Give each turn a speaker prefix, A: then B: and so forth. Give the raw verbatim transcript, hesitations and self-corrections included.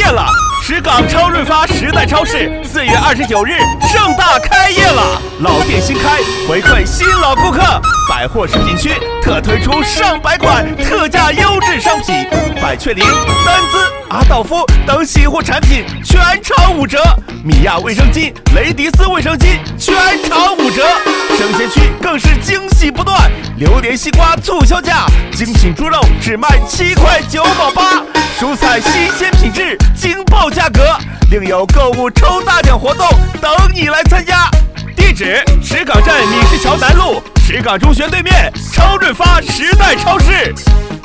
A: 了！石岗超润发时代超市四月二十九日盛大开业了，老店新开，回馈新老顾客。百货食品区特推出上百款特价优质商品，百雀羚、丹姿、阿道夫等洗护产品全场五折，米娅卫生巾、雷迪斯卫生巾全场五折。生鲜区更是惊喜不断，榴莲西瓜促销价，精品猪肉只卖七块九毛八，蔬菜新鲜品质，惊爆价格，另有购物抽大奖活动等你来参加。地址：石岗站米市桥南路石岗中学对面超润发时代超市。